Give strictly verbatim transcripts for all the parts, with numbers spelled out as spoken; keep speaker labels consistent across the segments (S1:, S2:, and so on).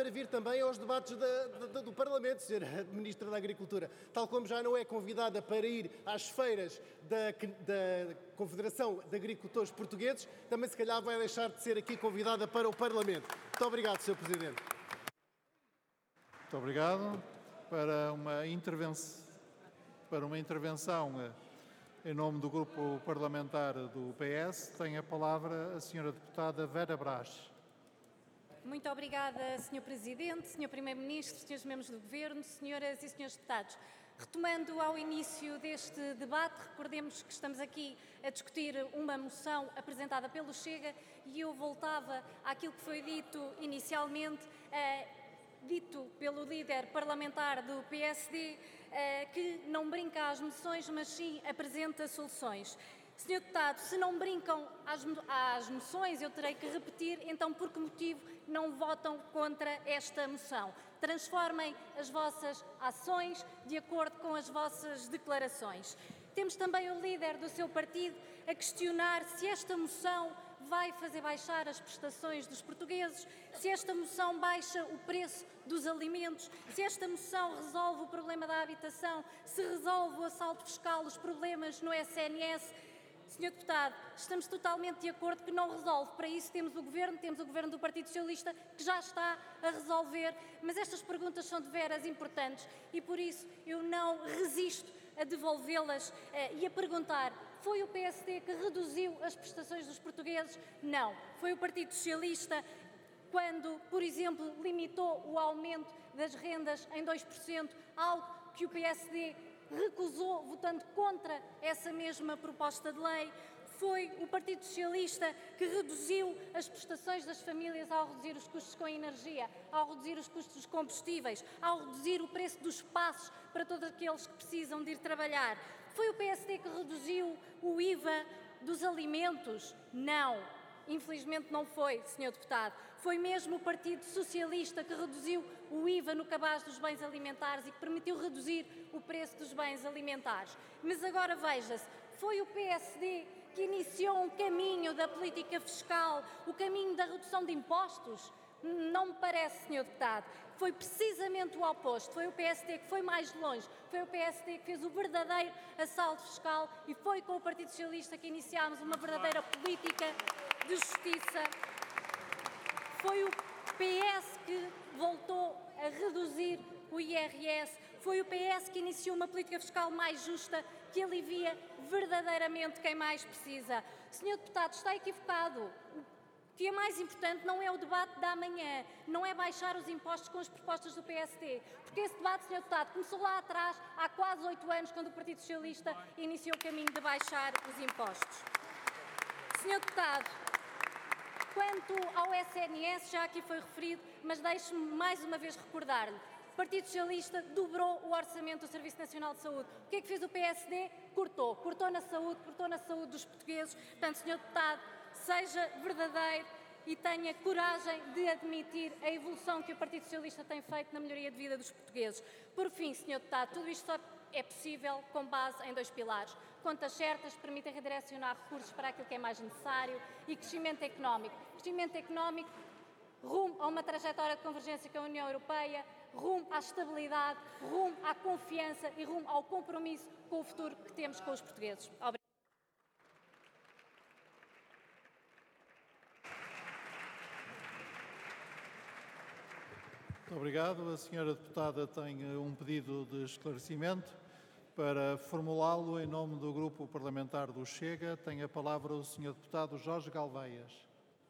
S1: para vir também aos debates da, da, do Parlamento, senhora Ministra da Agricultura. Tal como já não é convidada para ir às feiras da, da Confederação de Agricultores Portugueses, também se calhar vai deixar de ser aqui convidada para o Parlamento. Muito obrigado, senhor Presidente.
S2: Muito obrigado. Para uma intervenção, para uma intervenção em nome do Grupo Parlamentar do P S, tem a palavra a senhora deputada Vera Brás.
S3: Muito obrigada, senhor Presidente, senhor Primeiro-Ministro, senhores membros do Governo, senhoras e senhores deputados. Retomando ao início deste debate, recordemos que estamos aqui a discutir uma moção apresentada pelo Chega e eu voltava àquilo que foi dito inicialmente, eh, dito pelo líder parlamentar do P S D, eh, que não brinca às moções, mas sim apresenta soluções. senhor Deputado, se não brincam às, às moções, eu terei que repetir, então por que motivo não votam contra esta moção? Transformem as vossas ações de acordo com as vossas declarações. Temos também o líder do seu partido a questionar se esta moção vai fazer baixar as prestações dos portugueses, se esta moção baixa o preço dos alimentos, se esta moção resolve o problema da habitação, se resolve o assalto fiscal, os problemas no S N S. senhor Deputado, estamos totalmente de acordo que não resolve. Para isso temos o Governo, temos o Governo do Partido Socialista que já está a resolver, mas estas perguntas são de veras importantes e por isso eu não resisto a devolvê-las eh, e a perguntar: foi o P S D que reduziu as prestações dos portugueses? Não. Foi o Partido Socialista quando, por exemplo, limitou o aumento das rendas em dois por cento, algo que o P S D recusou, votando contra essa mesma proposta de lei. Foi o Partido Socialista que reduziu as prestações das famílias ao reduzir os custos com a energia, ao reduzir os custos dos combustíveis, ao reduzir o preço dos passos para todos aqueles que precisam de ir trabalhar. Foi o P S D que reduziu o I V A dos alimentos? Não. Infelizmente não foi, senhor Deputado. Foi mesmo o Partido Socialista que reduziu o I V A no cabaz dos bens alimentares e que permitiu reduzir o preço dos bens alimentares. Mas agora veja-se, foi o P S D que iniciou um caminho da política fiscal, o caminho da redução de impostos? Não me parece, senhor Deputado. Foi precisamente o oposto. Foi o P S D que foi mais longe. Foi o P S D que fez o verdadeiro assalto fiscal e foi com o Partido Socialista que iniciámos uma verdadeira política de justiça. Foi o P S que voltou a reduzir o I R S. Foi o P S que iniciou uma política fiscal mais justa que alivia verdadeiramente quem mais precisa. Senhor Deputado, está equivocado. O que é mais importante não é o debate da manhã, não é baixar os impostos com as propostas do P S D, porque esse debate, senhor Deputado, começou lá atrás, há quase oito anos, quando o Partido Socialista iniciou o caminho de baixar os impostos. senhor Deputado, quanto ao S N S, já aqui foi referido, mas deixe-me mais uma vez recordar-lhe. O Partido Socialista dobrou o orçamento do Serviço Nacional de Saúde. O que é que fez o P S D? Cortou. Cortou na saúde, cortou na saúde dos portugueses. Portanto, senhor Deputado, seja verdadeiro e tenha coragem de admitir a evolução que o Partido Socialista tem feito na melhoria de vida dos portugueses. Por fim, senhor Deputado, tudo isto só é possível com base em dois pilares. Contas certas permitem redirecionar recursos para aquilo que é mais necessário e crescimento económico. Crescimento económico rumo a uma trajetória de convergência com a União Europeia, rumo à estabilidade, rumo à confiança e rumo ao compromisso com o futuro que temos com os portugueses. Obrigada.
S2: Muito obrigado. A senhora deputada tem um pedido de esclarecimento. Para formulá-lo em nome do Grupo Parlamentar do Chega, tem a palavra o senhor deputado Jorge Galveias.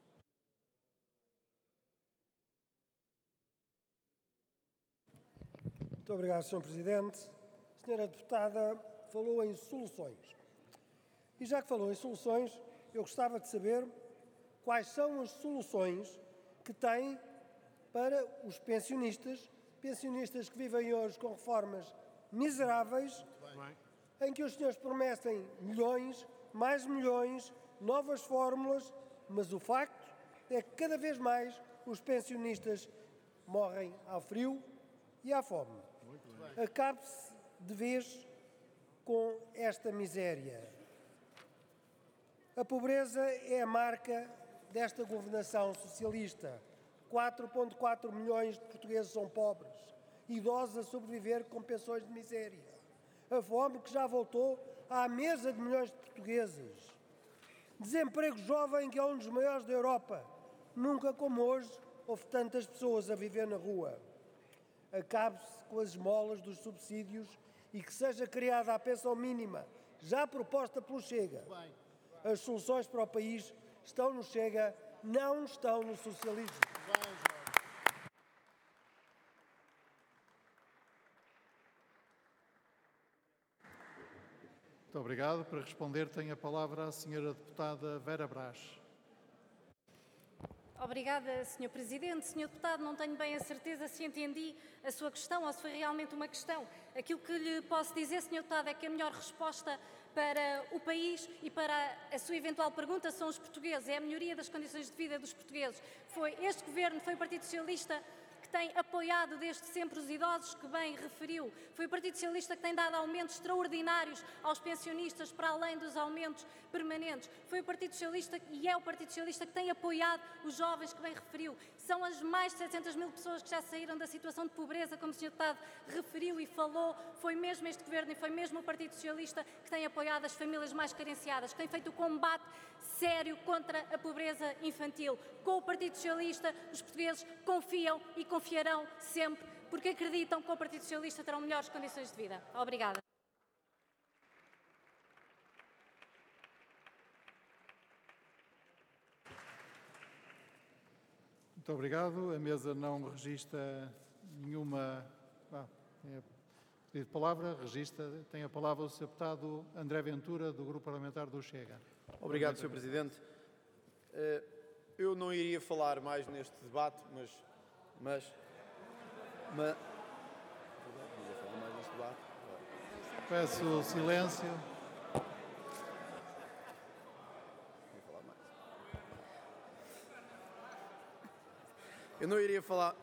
S4: Muito obrigado, senhor Presidente. A senhora deputada falou em soluções. E já que falou em soluções, eu gostava de saber quais são as soluções que tem para os pensionistas, pensionistas que vivem hoje com reformas miseráveis, em que os senhores prometem milhões, mais milhões, novas fórmulas, mas o facto é que cada vez mais os pensionistas morrem ao frio e à fome. Acabe-se de vez com esta miséria. A pobreza é a marca desta governação socialista. quatro vírgula quatro milhões de portugueses são pobres, idosos a sobreviver com pensões de miséria. A fome que já voltou à mesa de milhões de portugueses. Desemprego jovem, que é um dos maiores da Europa. Nunca como hoje houve tantas pessoas a viver na rua. Acabe-se com as esmolas dos subsídios e que seja criada a pensão mínima, já proposta pelo Chega. As soluções para o país estão no Chega, não estão no socialismo.
S2: Muito obrigado. Para responder, tem a palavra a senhora deputada Vera Brás.
S3: Obrigada, senhor Presidente. senhor Deputado, não tenho bem a certeza se entendi a sua questão ou se foi realmente uma questão. Aquilo que lhe posso dizer, senhor Deputado, é que a melhor resposta para o país e para a sua eventual pergunta são os portugueses, é a melhoria das condições de vida dos portugueses. Foi este Governo, foi o Partido Socialista que tem apoiado desde sempre os idosos, que bem referiu. Foi o Partido Socialista que tem dado aumentos extraordinários aos pensionistas, para além dos aumentos permanentes. Foi o Partido Socialista e é o Partido Socialista que tem apoiado os jovens, que bem referiu. São as mais de setecentas mil pessoas que já saíram da situação de pobreza, como o senhor Deputado referiu e falou. Foi mesmo este Governo e foi mesmo o Partido Socialista que tem apoiado as famílias mais carenciadas, que tem feito o combate sério contra a pobreza infantil. Com o Partido Socialista, os portugueses confiam e confiarão sempre, porque acreditam que com o Partido Socialista terão melhores condições de vida. Obrigada.
S2: Muito obrigado. A mesa não registra nenhuma... Ah, é pedido de palavra. Registra. Tem a palavra o senhor deputado André Ventura, do Grupo Parlamentar do Chega.
S5: Obrigado, senhor Presidente. Eu não iria falar mais neste debate, mas... mas, mas não ia falar mais neste debate.
S2: Peço silêncio.
S5: Eu não iria falar...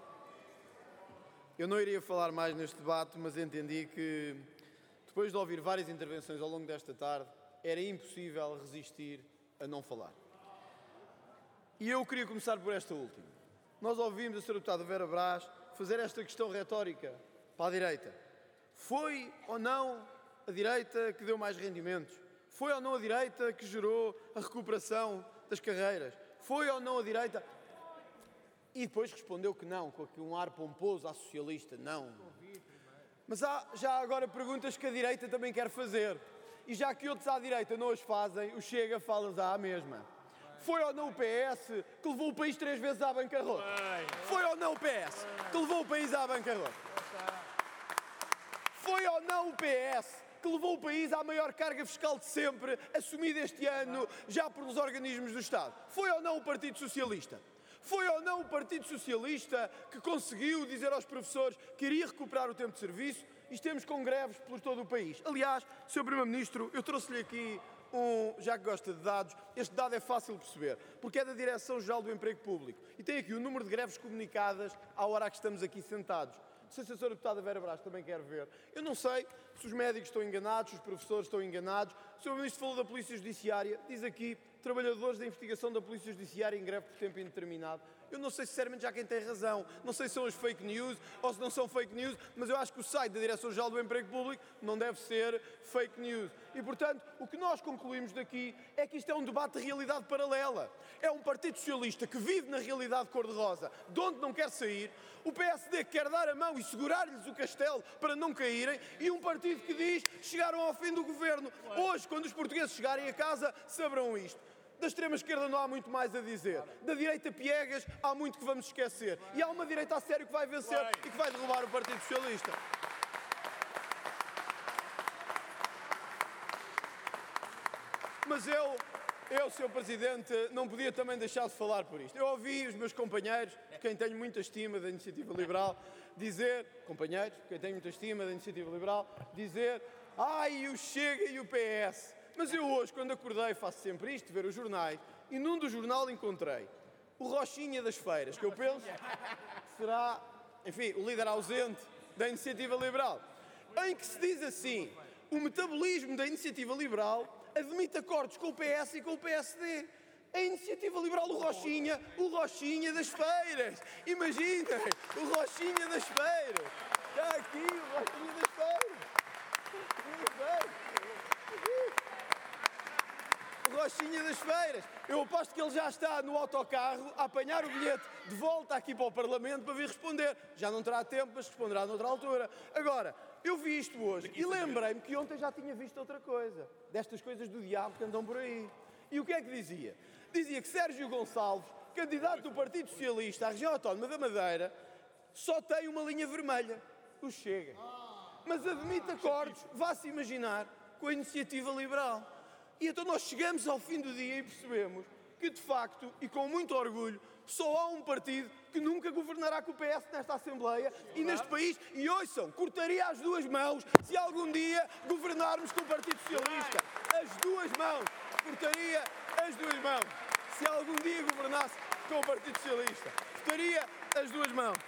S5: Eu não iria falar mais neste debate, mas entendi que, depois de ouvir várias intervenções ao longo desta tarde, era impossível resistir a não falar. E eu queria começar por esta última. Nós ouvimos a senhora deputada Vera Brás fazer esta questão retórica para a direita. Foi ou não a direita que deu mais rendimentos? Foi ou não a direita que gerou a recuperação das carreiras? Foi ou não a direita... E depois respondeu que não, com um ar pomposo à socialista, não. Mas há já agora perguntas que a direita também quer fazer. E já que outros à direita não as fazem, o Chega fala-as à mesma. Foi ou não o P S que levou o país três vezes à bancarrota? Foi ou não o P S que levou o país à bancarrota? Foi ou não o P S que levou o país à maior carga fiscal de sempre, assumida este ano já pelos organismos do Estado? Foi ou não o Partido Socialista? Foi ou não o Partido Socialista que conseguiu dizer aos professores que iria recuperar o tempo de serviço e estamos com greves por todo o país? Aliás, senhor Primeiro-Ministro, eu trouxe-lhe aqui um, já que gosta de dados, este dado é fácil de perceber, porque é da Direção-Geral do Emprego Público e tem aqui o número de greves comunicadas à hora que estamos aqui sentados. Não sei se a senhora deputada Vera Brás também quer ver. Eu não sei se os médicos estão enganados, se os professores estão enganados. O senhor Ministro falou da Polícia Judiciária, diz aqui trabalhadores da investigação da Polícia Judiciária em greve por tempo indeterminado. Eu não sei sinceramente já quem tem razão, não sei se são as fake news ou se não são fake news, mas eu acho que o site da Direção-Geral do Emprego Público não deve ser fake news. E, portanto, o que nós concluímos daqui é que isto é um debate de realidade paralela. É um Partido Socialista que vive na realidade cor-de-rosa, de onde não quer sair, o P S D que quer dar a mão e segurar-lhes o castelo para não caírem, e um partido que diz que chegaram ao fim do governo. Hoje, quando os portugueses chegarem a casa, saberão isto. Da extrema-esquerda não há muito mais a dizer. Da direita piegas há muito que vamos esquecer. E há uma direita a sério que vai vencer e que vai derrubar o Partido Socialista. Mas eu, eu, senhor Presidente, não podia também deixar de falar por isto. Eu ouvi os meus companheiros, de quem tenho muita estima da Iniciativa Liberal, dizer, companheiros, de quem tenho muita estima da Iniciativa Liberal, dizer, ai, o Chega e o P S. Mas eu hoje, quando acordei, faço sempre isto, ver os jornais, e num do jornal encontrei o Rochinha das Feiras, que eu penso será, enfim, o líder ausente da Iniciativa Liberal, em que se diz assim, o metabolismo da Iniciativa Liberal admite acordos com o P S e com o P S D. A Iniciativa Liberal, o Rochinha, o Rochinha das Feiras. Imaginem, o Rochinha das Feiras. Está aqui o Rochinha das Feiras. O Rochinha das Feiras. Eu aposto que ele já está no autocarro a apanhar o bilhete de volta aqui para o Parlamento para vir responder. Já não terá tempo, mas responderá noutra altura. Agora, eu vi isto hoje e lembrei-me que ontem já tinha visto outra coisa. Destas coisas do diabo que andam por aí. E o que é que dizia? Dizia que Sérgio Gonçalves, candidato do Partido Socialista à região autónoma da Madeira, só tem uma linha vermelha, o Chega. Mas admite acordos, vá-se imaginar, com a Iniciativa Liberal. E então nós chegamos ao fim do dia e percebemos que, de facto, e com muito orgulho, só há um partido que nunca governará com o P S nesta Assembleia e neste país. E ouçam, cortaria as duas mãos se algum dia governarmos com o Partido Socialista. As duas mãos. Cortaria as duas mãos. Se algum dia governasse com o Partido Socialista. Cortaria as duas mãos.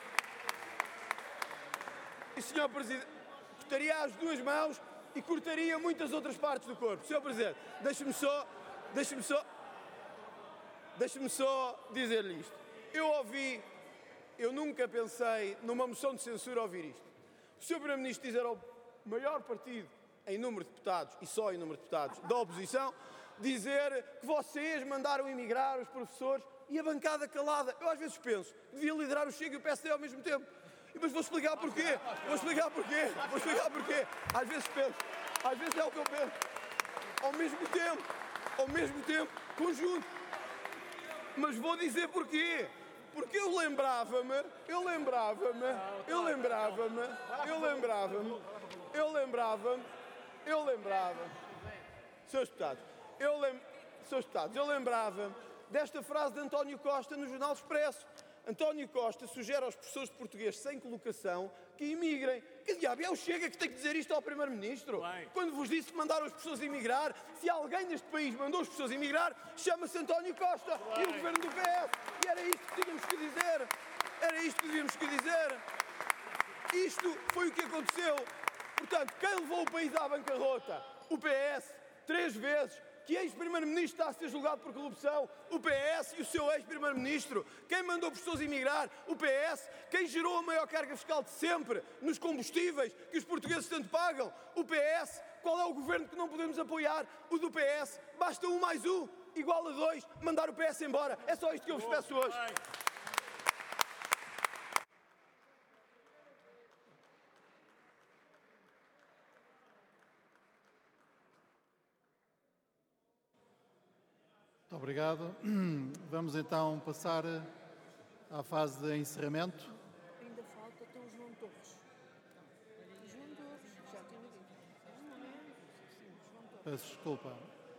S5: E, senhor Presidente, cortaria as duas mãos e cortaria muitas outras partes do corpo. senhor Presidente, deixe-me só, deixe-me só, deixe-me só dizer-lhe isto. Eu ouvi, eu nunca pensei numa moção de censura ouvir isto. O senhor Primeiro-Ministro dizer ao maior partido em número de deputados, e só em número de deputados, da oposição, dizer que vocês mandaram emigrar os professores e a bancada calada. Eu às vezes penso que devia liderar o Chega e o P S D ao mesmo tempo. Mas vou explicar porquê. Vou explicar porquê. Vou explicar porquê. Às vezes penso. Às vezes é o que eu penso. Ao mesmo tempo. Ao mesmo tempo. Conjunto. Mas vou dizer porquê. Porque eu lembrava-me. Eu lembrava-me. Eu lembrava-me. Eu lembrava-me. Eu lembrava-me. Eu lembrava-me. Senhores deputados. Eu lem... Senhores deputados. Eu lembrava-me desta frase de António Costa no Jornal Expresso. António Costa sugere aos professores de português sem colocação que imigrem. Que diabo, é o Chega que tem que dizer isto ao Primeiro-Ministro? Quando vos disse que mandaram as pessoas emigrar, se alguém neste país mandou as pessoas emigrar, chama-se António Costa e o governo do P S. E era isto que tínhamos que dizer. Era isto que devíamos que dizer. Isto foi o que aconteceu. Portanto, quem levou o país à bancarrota? O P S, três vezes. Que ex-primeiro-ministro está a ser julgado por corrupção? O P S e o seu ex-primeiro-ministro. Quem mandou pessoas emigrar? O P S. Quem gerou a maior carga fiscal de sempre nos combustíveis que os portugueses tanto pagam? O P S. Qual é o governo que não podemos apoiar? O do P S. Basta um mais um, igual a dois, mandar o P S embora. É só isto que eu vos peço hoje.
S2: Muito obrigado. Vamos então passar à fase de encerramento.
S6: Ainda falta até o João Torres. João Torres, já tinha dito. João Torres.
S2: Peço desculpa.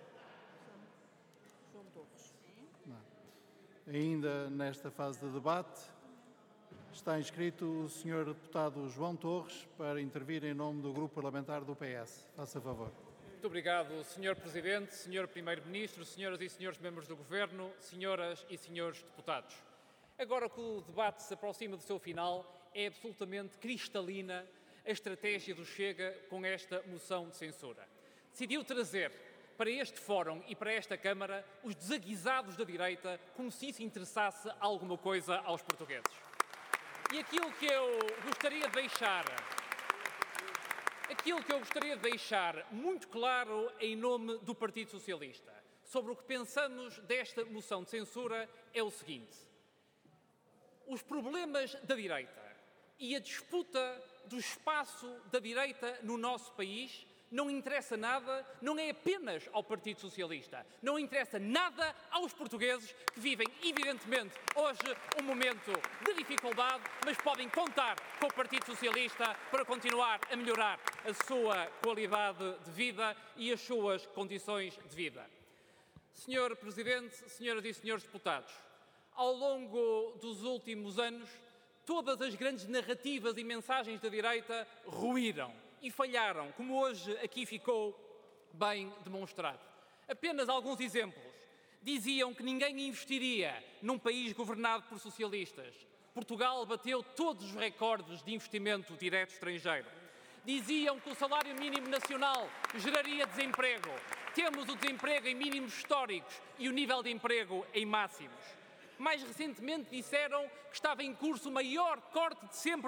S6: João Torres.
S2: Não. Ainda nesta fase de debate, está inscrito o senhor deputado João Torres para intervir em nome do Grupo Parlamentar do P S. Faça favor.
S7: Muito obrigado, senhor Presidente, senhor Primeiro-Ministro, senhoras e senhores membros do Governo, senhoras e senhores deputados. Agora que o debate se aproxima do seu final, é absolutamente cristalina a estratégia do Chega com esta moção de censura. Decidiu trazer para este fórum e para esta Câmara os desaguisados da direita como se isso interessasse alguma coisa aos portugueses. E aquilo que eu gostaria de deixar... Aquilo que eu gostaria de deixar muito claro em nome do Partido Socialista sobre o que pensamos desta moção de censura é o seguinte. Os problemas da direita e a disputa do espaço da direita no nosso país não interessa nada, não é apenas ao Partido Socialista, não interessa nada aos portugueses que vivem, evidentemente, hoje um momento de dificuldade, mas podem contar com o Partido Socialista para continuar a melhorar a sua qualidade de vida e as suas condições de vida. senhor Presidente, senhoras e senhores deputados, ao longo dos últimos anos, todas as grandes narrativas e mensagens da direita ruíram e falharam, como hoje aqui ficou bem demonstrado. Apenas alguns exemplos. Diziam que ninguém investiria num país governado por socialistas. Portugal bateu todos os recordes de investimento direto estrangeiro. Diziam que o salário mínimo nacional geraria desemprego. temos o desemprego em mínimos históricos e o nível de emprego em máximos. Mais recentemente disseram que estava em curso o maior corte de sempre